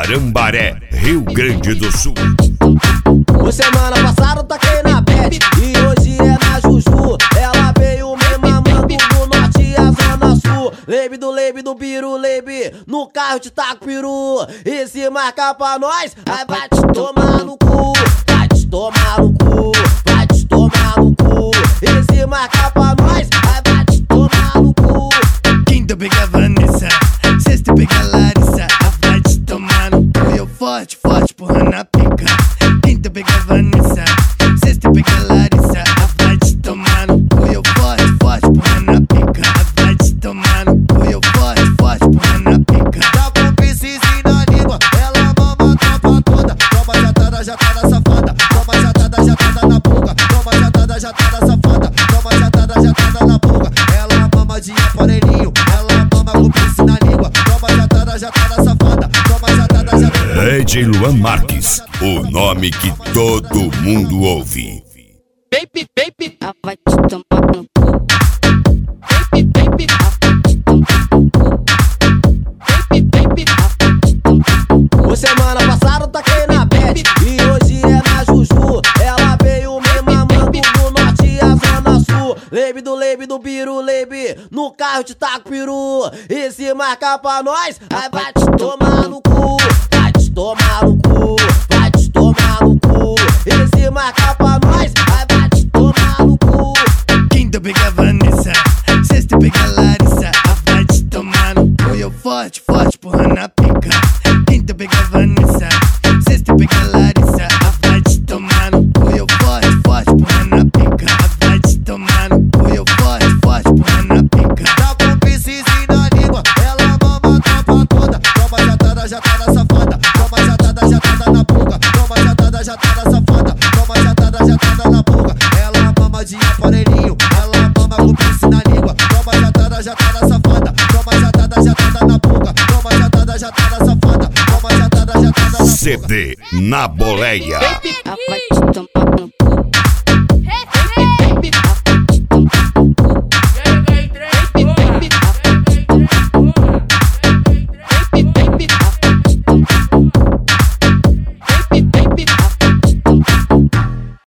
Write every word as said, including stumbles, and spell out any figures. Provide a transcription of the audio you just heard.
Tarambaré, Rio Grande do Sul. O semana passada eu taquei na Beth e hoje é na Juju. Ela veio me mamando do norte à zona sul. Lebe do lebe do piru, lebe no carro te taco peru. E se marcar pra nós, aí vai te tomar no cu. Vai te tomar no cu, vai te tomar no cu. E se marcar pra nós, aí vai te tomar no cu. Quinta pega Vanessa, sexta pega Larissa. Vai te tomar no cu, eu forte, forte, porra na pica. Quinta pega Vanessa, sexta pega Larissa. Vai te tomar no cu, eu forte, forte, porra na pica. Vai te tomar no cu, eu forte, forte, porra na pica. Tá com piscizinho na língua, ela mama a tropa toda. Toma jatada, jatada safada. Toma jatada, jatada na boca. Toma jatada, jatada safada. Toma jatada, jatada na boca. Ela mama de aparelhinho, ela mama com piscina na língua. Toma jatada, jatada safada. Toma jatada, jatada. D J Luan Marques, o nome que todo mundo ouve. Baby, baby, ela vai te tomar no cu. Baby, baby, ela vai te tomar no cu. Baby, baby, ela vai te tomar no cu. O semana passada eu taquei na Beth e hoje é na Juju. Ela veio me mamando do norte à zona sul. Lebe do lebe do piru, lebe no carro te taco peru. E se marcar pra nós, aí vai te tomar no cu. Vai te tomar no cu, vai te tomar no cu. E se marcar pra nós, aí vai te tomar no cu. Quinta pega Vanessa, sexta pega Larissa. Vai te tomar no cu, eu forte, forte, porra na pica. Quinta pega Vanessa, sexta pega Larissa. Vai te tomar no cu, eu forte, forte, porra na pica. Vai te tomar no cu, eu forte, forte, porra na pica. Tá com piscizinho na língua, ela mama a tropa toda. Toma jatada, jatada safada. Toma jatada, jatada na boca. Toma jatada, jatada safada. Toma jatada, jatada na boca. Ela mama de aparelhinho, ela mama com piscina na língua. Toma jatada, jatada safada. Toma jatada, jatada na boca. Toma jatada, jatada safada. Toma jatada, jatada na boca. C D na boleia. Ela vai te tomar